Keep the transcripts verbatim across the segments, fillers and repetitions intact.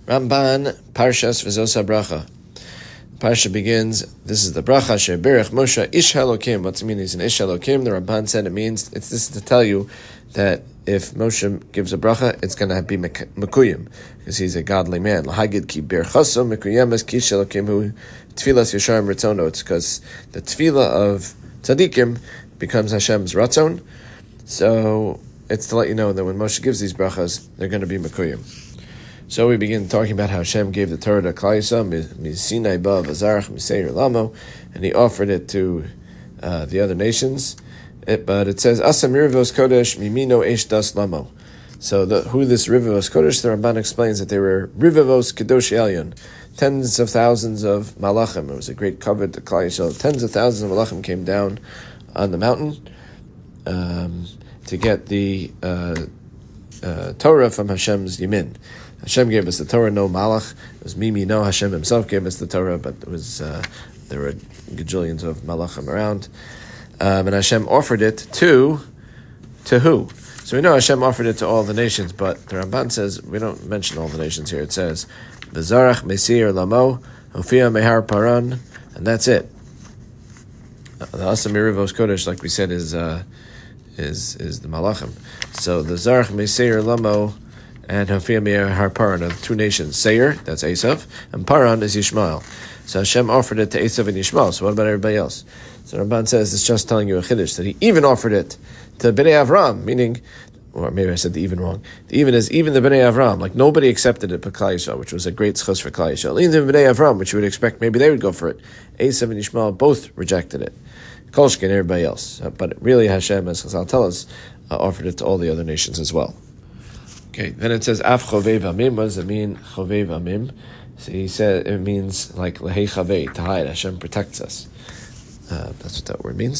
Ramban, Parshas V'zos HaBracha. Parsha begins, this is the bracha, She'berech Moshe Ish Elokim. What's it mean? He's an Ish Elokim. The Ramban said it means, it's this to tell you that if Moshe gives a bracha, it's going to be Mekuyim, because he's a godly man. L'hagid ki berchaso Mekuyim es ki Shelokim hu tfilas Yesharim Ritzono. It's because the tefillah of tzaddikim becomes Hashem's ratzon. So it's to let you know that when Moshe gives these brachas, they're going to be Mekuyim. So we begin talking about how Hashem gave the Torah to Klal Yisrael, Sinai ba v'zarach miseir lamo, and he offered it to uh, the other nations. It, but it says, Asam Rivos Kodesh mimino eish das lamo. So the, who this Rivos Kodesh, the Ramban explains that they were Rivos Kedosh Elyon, tens of thousands of malachim. It was a great covet to Klal Yisrael. Tens of thousands of malachim came down on the mountain um, to get the uh, uh, Torah from Hashem's Yemin. Hashem gave us the Torah, no malach. It was Mimi, no. Hashem himself gave us the Torah, but it was uh, there were gajillions of malachim around. Um, and Hashem offered it to, to who? So we know Hashem offered it to all the nations, but the Ramban says, we don't mention all the nations here. It says, V'zarach mesir lamo, hofia mehar paran, and that's it. Uh, the Asam Rivos Kodesh, like we said, is uh, is is the malachim. So the Zarach mesir lamo and Hafiyah Mehar Paran are the two nations. Seir, that's Esav, and Paran is Yishmael. So Hashem offered it to Esav and Yishmael. So what about everybody else? So Ramban says it's just telling you a chiddush that he even offered it to Bnei Avram, meaning, or maybe I said the even wrong. The even is even the Bnei Avram. Like nobody accepted it but Klal Yisrael, which was a great schus for Klal Yisrael. Even the Bnei Avram, which you would expect maybe they would go for it. Esav and Yishmael both rejected it. Kolshkin and everybody else. But really Hashem, as Chazal tell us, uh, offered it to all the other nations as well. Okay, then it says Af Chovev Amim. What does it mean, Chovev Amim? So he said it means like Lehei Chavei, to hide. Hashem protects us. Uh, that's what that word means.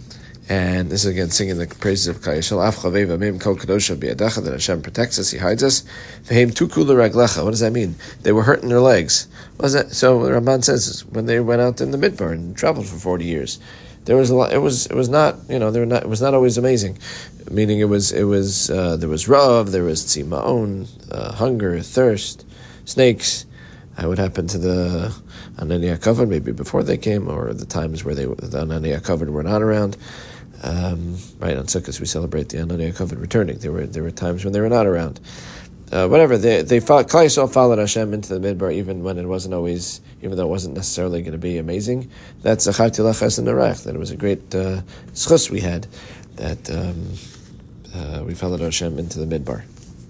And this is again singing the praises of Klal Yisrael. Af Chovev Amim Kol Kadosha B'Yadecha, that Hashem protects us, He hides us. V'heim Tuku L'Raglecha. What does that mean? They were hurting their legs. What is that? So the Ramban says when they went out in the Midbar and traveled for forty years. There was a lot. It was. It was not. You know. They were not. It was not always amazing. Meaning, it was. It was. Uh, there was rav. There was tzimaon, uh, hunger, thirst, snakes. Uh, what happened to the Anani HaKavod? Maybe before they came, or the times where they the Anani HaKavod were not around. Um, right on Sukkot we celebrate the Anani HaKavod returning. There were there were times when they were not around. Uh, whatever they they followed, Klal Yisrael followed Hashem into the Midbar, even when it wasn't always, even though it wasn't necessarily going to be amazing. That's Zacharti Lachas and Narach. That it was a great uh, schus we had, that um, uh, we followed Hashem into the Midbar.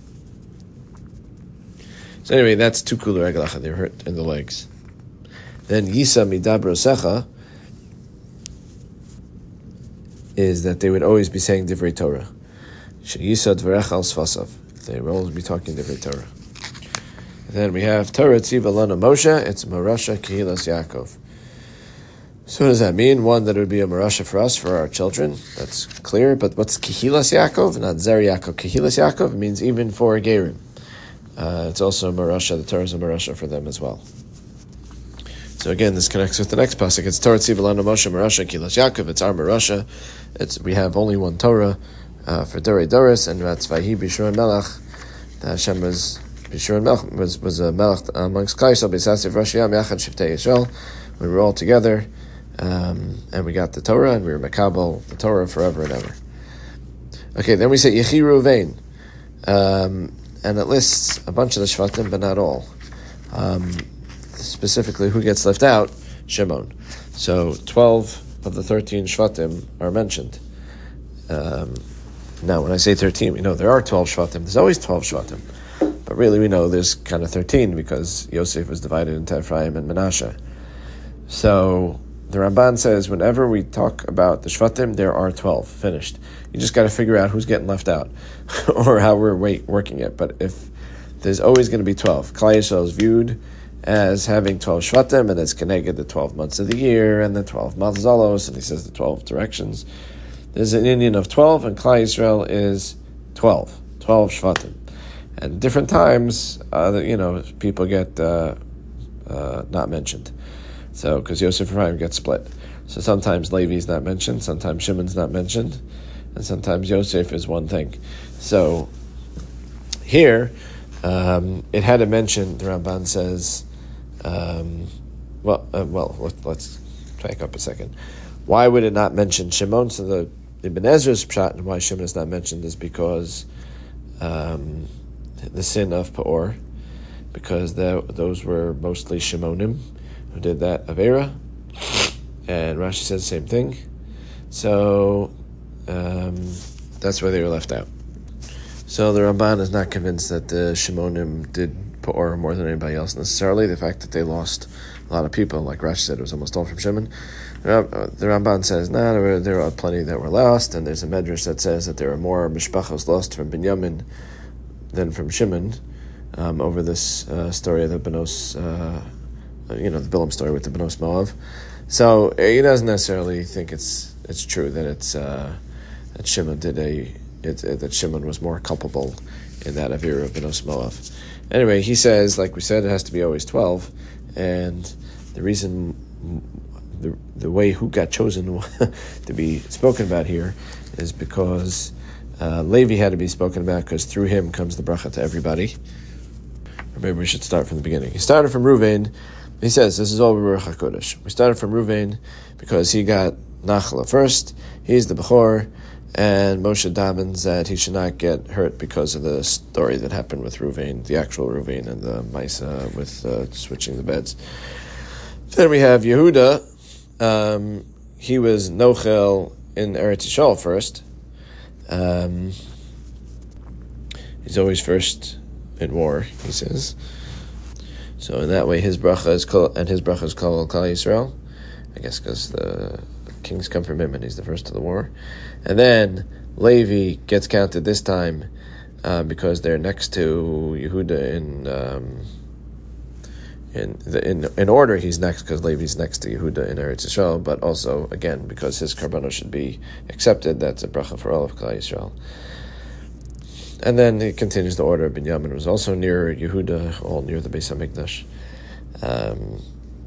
So anyway, that's Tuku L'Raglecha. They were hurt in the legs. Then Yisa Midabro Secha is that they would always be saying Divrei Torah. Yisa Dvarecha Al Sfasav. They will always be talking Divrei Torah. And then we have Torah Tziva Lana Moshe. It's Marasha Kehilas Yaakov. So what does that mean? One, that it would be a Marasha for us, for our children. That's clear. But what's Kehilas Yaakov? Not Zer Yaakov. Kehilas Yaakov means even for Gerim. Uh, it's also a Marasha. The Torah is a Marasha for them as well. So again, this connects with the next pasuk. It's Torah Tziva Lana Moshe Marasha Kehilas Yaakov. It's our Marasha. It's we have only one Torah. Uh, for Dorei Doris, and that's Vahi Bishur Melech. The Hashem was Bishur Melech was was a Melech amongst Klal Yisrael, B'Sasiv Rashiyam Yachad Shiftei Yisrael. We were all together, um, and we got the Torah, and we were Makabel the Torah forever and ever. Okay, then we say Yechi Ruvain, um, and it lists a bunch of the Shvatim, but not all. Um, specifically, who gets left out? Shimon. So twelve of the thirteen Shvatim are mentioned. Um, Now, when I say thirteen, we know there are twelve Shvatim. There's always twelve Shvatim. But really, we know there's kind of thirteen because Yosef was divided into Ephraim and Menashe. So, the Ramban says, whenever we talk about the Shvatim, there are twelve. Finished. You just got to figure out who's getting left out or how we're wait, working it. But if there's always going to be twelve. Klal Yisrael is viewed as having twelve Shvatim, and it's connected the twelve months of the year and the twelve Mazalos, and he says the twelve directions. There's an Indian of twelve, and Klal Yisrael is twelve, twelve Shvatim. And different times, uh, you know, people get uh, uh, not mentioned. So, because Yosef and Ephraim get split. So sometimes Levi's not mentioned, sometimes Shimon's not mentioned, and sometimes Yosef is one thing. So, here, Um, it had to mention, the Ramban says, um, well, uh, well, let, let's back up a second. Why would it not mention Shimon? So the Ibn Ezra's pshat and why Shimon is not mentioned is because um, the sin of Peor, because the, those were mostly Shimonim who did that Avera, and Rashi says the same thing. So um, that's why they were left out. So the Ramban is not convinced that the Shimonim did Peor more than anybody else necessarily. The fact that they lost a lot of people, like Rashi said, it was almost all from Shimon. The Ramban says, no, nah, there, were, there are plenty that were lost, and there's a medrash that says that there are more mishpachos lost from Binyamin than from Shimon um, over this uh, story of the Benos, uh, you know, the Bilam story with the Benos Moav. So he doesn't necessarily think it's it's true that it's uh, that Shimon did a it, it, that Shimon was more culpable in that Avira of Benos Moav. Anyway, he says, like we said, it has to be always twelve, and the reason, the the way who got chosen to be spoken about here is because uh, Levi had to be spoken about because through him comes the bracha to everybody. Or maybe we should start from the beginning. He started from Ruvain. He says, this is all Ruach HaKodesh. We started from Ruvain because he got Nachla first. He's the Bechor, and Moshe damens that he should not get hurt because of the story that happened with Ruvain, the actual Ruvain and the Maisa with uh, switching the beds. Then we have Yehuda. Um, he was Nochel in Eretz Yisrael first. Um, he's always first in war, he says. So in that way, his bracha is called, and his bracha is called Klal Yisrael. I guess because the kings come from him, and he's the first of the war. And then Levi gets counted this time uh, because they're next to Yehuda in um, in the, in in order. He's next because Levi's next to Yehuda in Eretz Yisrael, but also again because his karbanos should be accepted. That's a bracha for all of Klal Yisrael. And then he continues the order. Binyamin was also near Yehuda, all near the Beis HaMikdash. Um,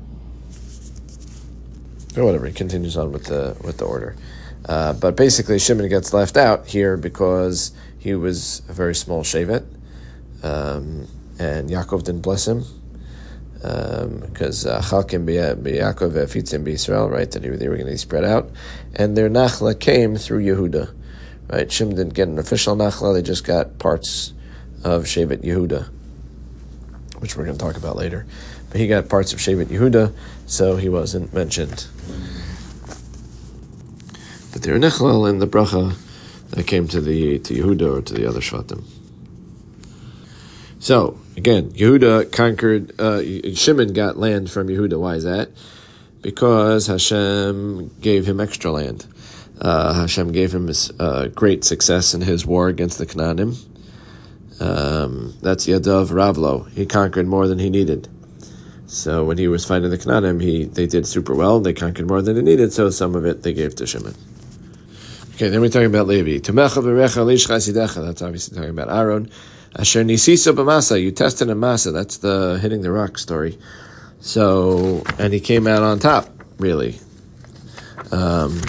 or whatever, he continues on with the with the order. Uh, but basically, Shimon gets left out here because he was a very small shevet, um, and Yaakov didn't bless him because Chalkim b'Yaakov v'Fitzim b'Yisrael, right? That they were going to be spread out, and their nachla came through Yehuda. Right, Shimon didn't get an official nachla; they just got parts of Shevet Yehuda, which we're going to talk about later. But he got parts of Shevet Yehuda, so he wasn't mentioned. But they're nechlal in the bracha that came to the to Yehuda or to the other Shvatim. So again, Yehuda conquered. Uh, Shimon got land from Yehuda. Why is that? Because Hashem gave him extra land. Uh, Hashem gave him uh, great success in his war against the Canaanim. Um, that's Yadav Ravlo. He conquered more than he needed. So when he was fighting the Canaanim, he they did super well. They conquered more than they needed, so some of it they gave to Shimon. Okay, then we're talking about Levi. That's obviously talking about Aaron. Asher Nisisa b'Masa. You tested in Masa. That's the hitting the rock story. So, and he came out on top, really. Um...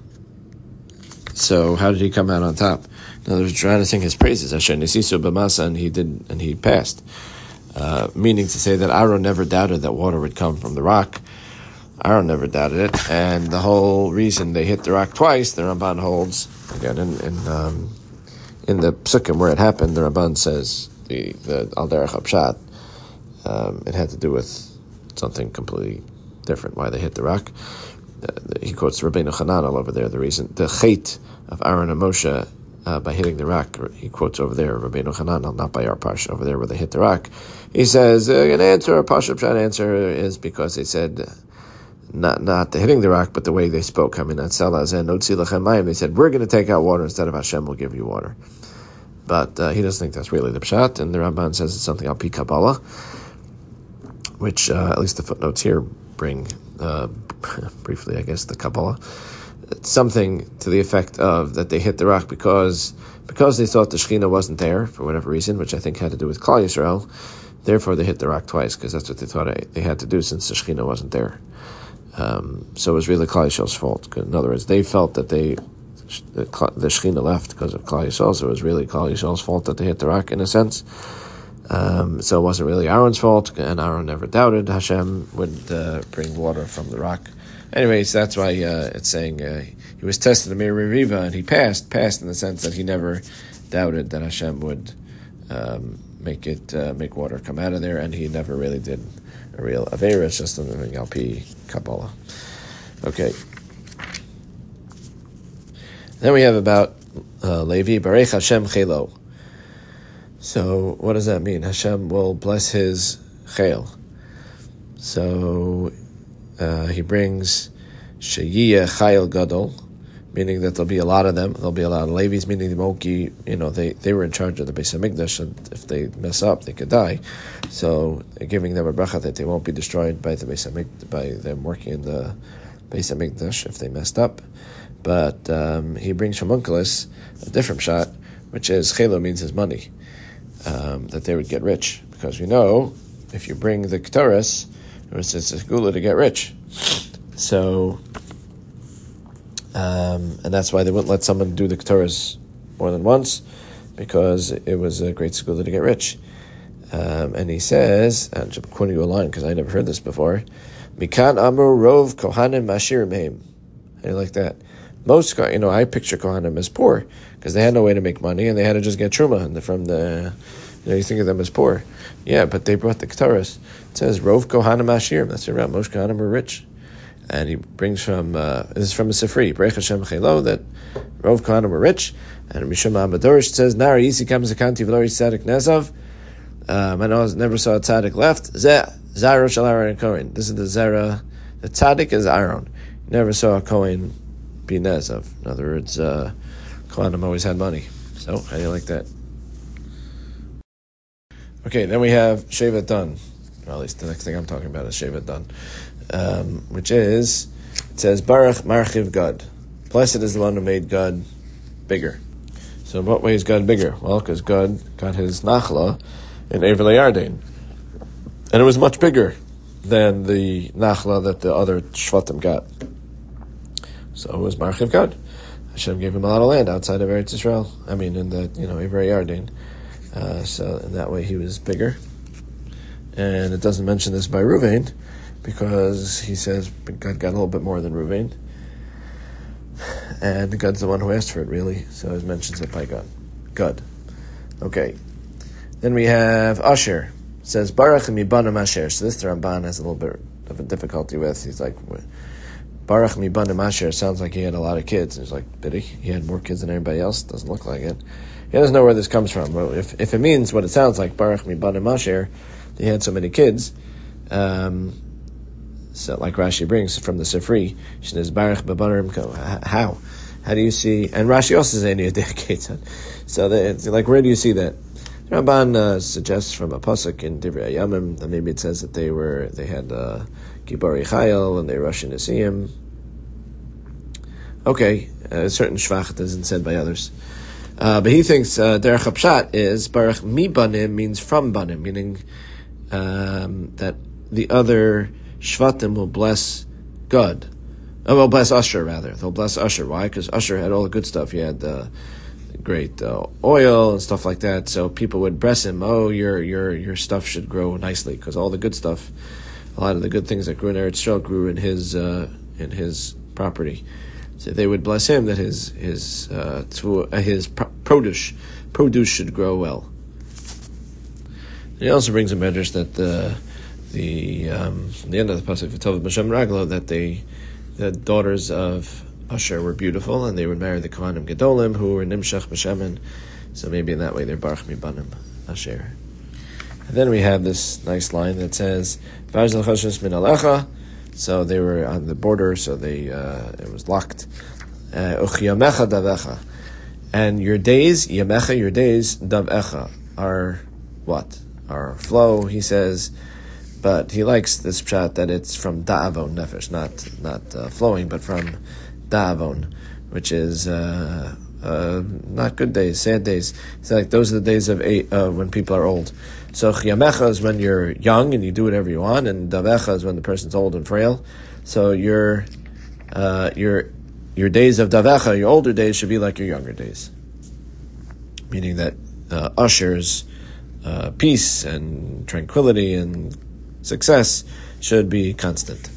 So how did he come out on top? Now they're trying to sing his praises. Asher Nisisu b'Masa, and he did, and he passed. Uh, meaning to say that Aaron never doubted that water would come from the rock. Aaron never doubted it, and the whole reason they hit the rock twice, the Ramban holds again in in, um, in the Psukim where it happened. The Ramban says the the Al Derech Hapshat. Um, it had to do with something completely different. Why they hit the rock. Uh, he quotes Rabbeinu Hanan all over there. The reason, the chait of Aaron and Moshe uh, by hitting the rock. He quotes over there Rabbeinu Hanan, not by our parsha over there where they hit the rock. He says uh, an answer, a parsha pshat answer is because they said not not the hitting the rock, but the way they spoke. I mean, they said we're going to take out water instead of Hashem will give you water. But uh, he doesn't think that's really the pshat, and the Ramban says it's something al pi Kabbalah, which uh, at least the footnotes here bring. Uh, briefly, I guess, the Kabbalah. It's something to the effect of that they hit the rock because because they thought the Shekhinah wasn't there for whatever reason, which I think had to do with Klal Yisrael. Therefore, they hit the rock twice because that's what they thought they had to do since the Shekhinah wasn't there. Um, so it was really Klal Yisrael's fault. In other words, they felt that they the, the Shekhinah left because of Klal Yisrael, so it was really Klal Yisrael's fault that they hit the rock in a sense. Um, so it wasn't really Aaron's fault, and Aaron never doubted Hashem would uh, bring water from the rock. Anyways, that's why uh, it's saying uh, he was tested in Meribah, and he passed, passed in the sense that he never doubted that Hashem would um, make it uh, make water come out of there, and he never really did a real Aveira. It's just something Al-Pi Kabbalah. Okay. Then we have about uh, Levi, Barech Hashem Chelo. So what does that mean? Hashem will bless his chayil. So uh, he brings Sheyiyeh Chayil Gadol, meaning that there'll be a lot of them. There'll be a lot of Levi's, meaning the Moki, you know, they, they were in charge of the Beis HaMikdash, and if they mess up, they could die. So they're giving them a bracha that they won't be destroyed by the Beis HaMikdash, by them working in the Beis HaMikdash if they messed up. But um, he brings from Onkelos a different shot, which is Chelo means his money. Um, that they would get rich, because we know if you bring the Ketores, it's a gula to get rich. So, um, and that's why they wouldn't let someone do the Ketores more than once, because it was a great gula to get rich. Um, and he says, and I'm quoting you a line because I never heard this before, Mikan Amru Rov Kohanim Ashir Meim. How do you like that? Most, you know, I picture Kohanim as poor because they had no way to make money and they had to just get truma from the, you know, you think of them as poor. Yeah, but they brought the Ketores. It says, Rov Kohanim Ashirim. That's right, most Kohanim are rich. And he brings from, uh, this is from a Sifri, Brech Hashem Chelo, that Rov Kohanim were rich. And Mishum Amadorish says, Nari Yisi comes a kanti v'lori tzadik nezav. Um, I know I never saw a tzaddik left. Zeh, Zara shal Aaron and Kohen. This is the Zara. The tzaddik is Aaron. Never saw a Kohen be nezav. In other words, uh, Kohanim always had money. So, how do you like that? Okay, then we have Shevet Dan. Well, at least the next thing I'm talking about is Shevet Dan. Um, which is, it says, Baruch Marchiv Gad. Blessed is the one who made God bigger. So in what way is God bigger? Well, because God got his Nachla in Eivele Yarden. And it was much bigger than the Nachla that the other Shvatim got. So it was Marchiv Gad. Hashem gave him a lot of land outside of Eretz Yisrael. I mean, in the, you know, Eivele Yarden. Uh, so in that way he was bigger. And it doesn't mention this by Ruvain, because he says God got a little bit more than Ruvain. And God's the one who asked for it, really. So it mentions it by God. God. Okay. Then we have Asher. It says, Baruch mibanim Asher. So this the Ramban has a little bit of a difficulty with. He's like, Baruch mibanim Asher. Sounds like he had a lot of kids. And he's like, did he? He had more kids than everybody else? Doesn't look like it. He doesn't know where this comes from. But if, if it means what it sounds like, Baruch mibanim Asher, he had so many kids, um, so like Rashi brings from the Sifri, she says, Baruch babanim. How? How do you see? And Rashi also says, Any dedicates. So it's like, where do you see that? Ramban uh, suggests from a pasuk in Divrei Yamim that maybe it says that they were they had uh, Gibari Chayil and they were rushing to see him. Okay, a certain shvach isn't said by others. Uh, but he thinks uh, Derech HaPshat is Baruch mi banim means from banim, meaning um, that the other shvatim will bless God. Oh, well, bless Asher rather. They'll bless Asher. Why? Because Asher had all the good stuff. He had the great uh, oil and stuff like that. So people would bless him. Oh, your your your stuff should grow nicely because all the good stuff, a lot of the good things that grew in Eretz Yisrael grew in his uh, in his property. So they would bless him that his his uh, to, uh, his produce produce should grow well. And he also brings a medrash that the the um, the end of the pasuk V'tov B'Shem Raglo that they the daughters of Asher were beautiful and they would marry the Kohanim Gedolim who were Nimshach B'Shemen. So maybe in that way they're Baruch Mibanim Asher. And then we have this nice line that says V'Azal Choshes Min Alecha. So they were on the border, so they uh, it was locked. Uchiyamecha uh, davecha, and your days, yamecha, your days, davecha, are what? Are flow. He says, but he likes this pshat that it's from da'avon nefesh, not not uh, flowing, but from da'avon, which is uh, uh, not good days, sad days. It's like those are the days of eight, uh, when people are old. So chiyamecha is when you're young and you do whatever you want, and davecha is when the person's old and frail. So your uh, your your days of davecha, your older days, should be like your younger days. Meaning that uh, Asher's uh, peace and tranquility and success should be constant.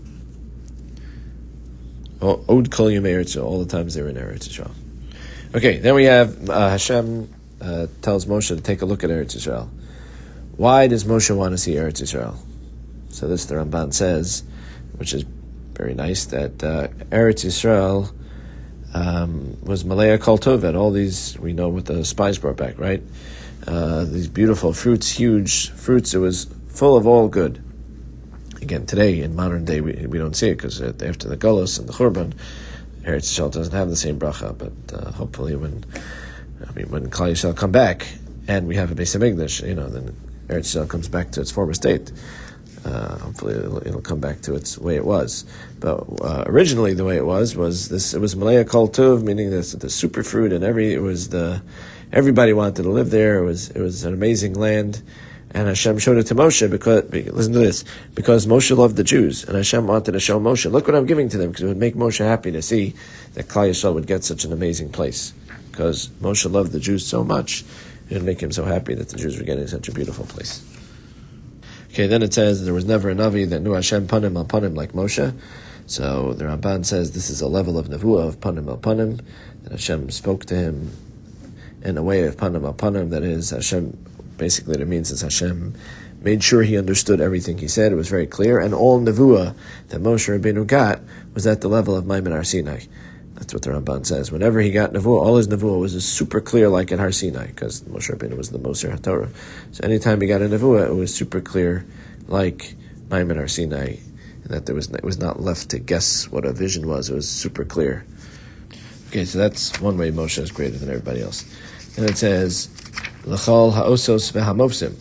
Od kol yemei Eretz Yisrael, all the times they were in Eretz Yisrael. Okay, then we have uh, Hashem uh, tells Moshe to take a look at Eretz Yisrael. Why does Moshe want to see Eretz Yisrael? So this the Ramban says, which is very nice, that uh, Eretz Yisrael um, was Malaya Kol Tovet. All these we know what the spies brought back, right? Uh, these beautiful fruits, huge fruits. It was full of all good. Again, today, in modern day, we, we don't see it because after the Golos and the Churban, Eretz Yisrael doesn't have the same bracha. But uh, hopefully, when I mean, when Klal Yisrael come back and we have a Beis Hamikdash, you know, then Eretz Yisrael comes back to its former state. Uh, hopefully, it'll, it'll come back to its way it was. But uh, originally, the way it was was this: it was Malaya Kol Tov, meaning this the superfruit, and every it was the everybody wanted to live there. It was it was an amazing land. And Hashem showed it to Moshe because, listen to this, because Moshe loved the Jews, and Hashem wanted to show Moshe, look what I'm giving to them, because it would make Moshe happy to see that Klal Yisrael would get such an amazing place. Because Moshe loved the Jews so much, it would make him so happy that the Jews were getting such a beautiful place. Okay, then it says there was never a Navi that knew Hashem panim al panim like Moshe. So the Ramban says this is a level of Nevuah of panim al panim, that Hashem spoke to him in a way of panim al panim, that is, Hashem, basically what it means is Hashem made sure he understood everything he said. It was very clear. And all Nevuah that Moshe Rabbeinu got was at the level of Maimon Har Sinai. That's what the Ramban says. Whenever he got Nevuah, all his Nevuah was super clear like at Har Sinai, because Moshe Rabbeinu was the Moser HaTorah. So anytime he got a Nevuah, it was super clear like Maimon Har Sinai, and that there was it was not left to guess what a vision was. It was super clear. Okay, so that's one way Moshe is greater than everybody else. And it says, L'chol ha'osos v'hamofsim.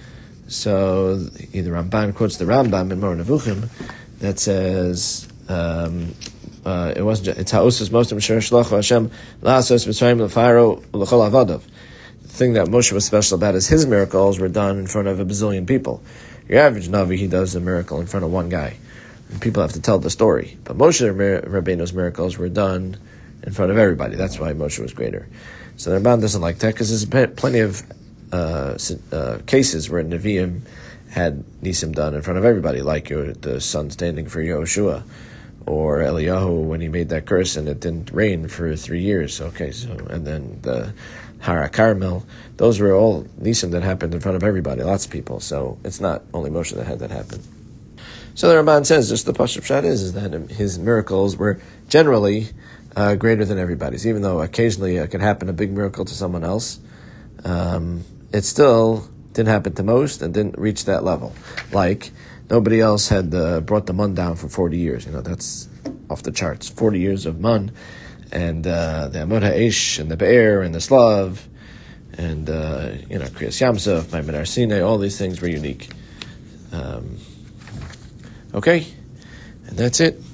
So either Ramban quotes the Rambam in Moreh Nevuchim that says um, uh, it wasn't just, it's ha'osos mostim asher shlocho Hashem la'asos Mitzrayim l'faro l'chol avadav. The thing that Moshe was special about is his miracles were done in front of a bazillion people. Your average Navi, he does a miracle in front of one guy, and people have to tell the story. But Moshe Rabbeinu's miracles were done in front of everybody. That's why Moshe was greater. So the Ramban doesn't like that because there's plenty of uh, uh, cases where Nevi'im had Nisim done in front of everybody, like uh, the sun standing for Yehoshua, or Eliyahu when he made that curse and it didn't rain for three years. Okay, so and then the Har HaKarmel, those were all Nisim that happened in front of everybody, lots of people. So it's not only Moshe that had that happen. So the Ramban says, just the Pashup Pshat is, is that his miracles were generally Uh, greater than everybody's, even though occasionally it could happen a big miracle to someone else. Um, it still didn't happen to most and didn't reach that level. Like nobody else had uh, brought the mun down for forty years. You know, that's off the charts. Forty years of mun, and uh, the Amud Ha'esh and the Be'er and the Slav, and uh, you know, Kriyas Yamsuf, Maimon Har Sinai. All these things were unique. Um, okay, and that's it.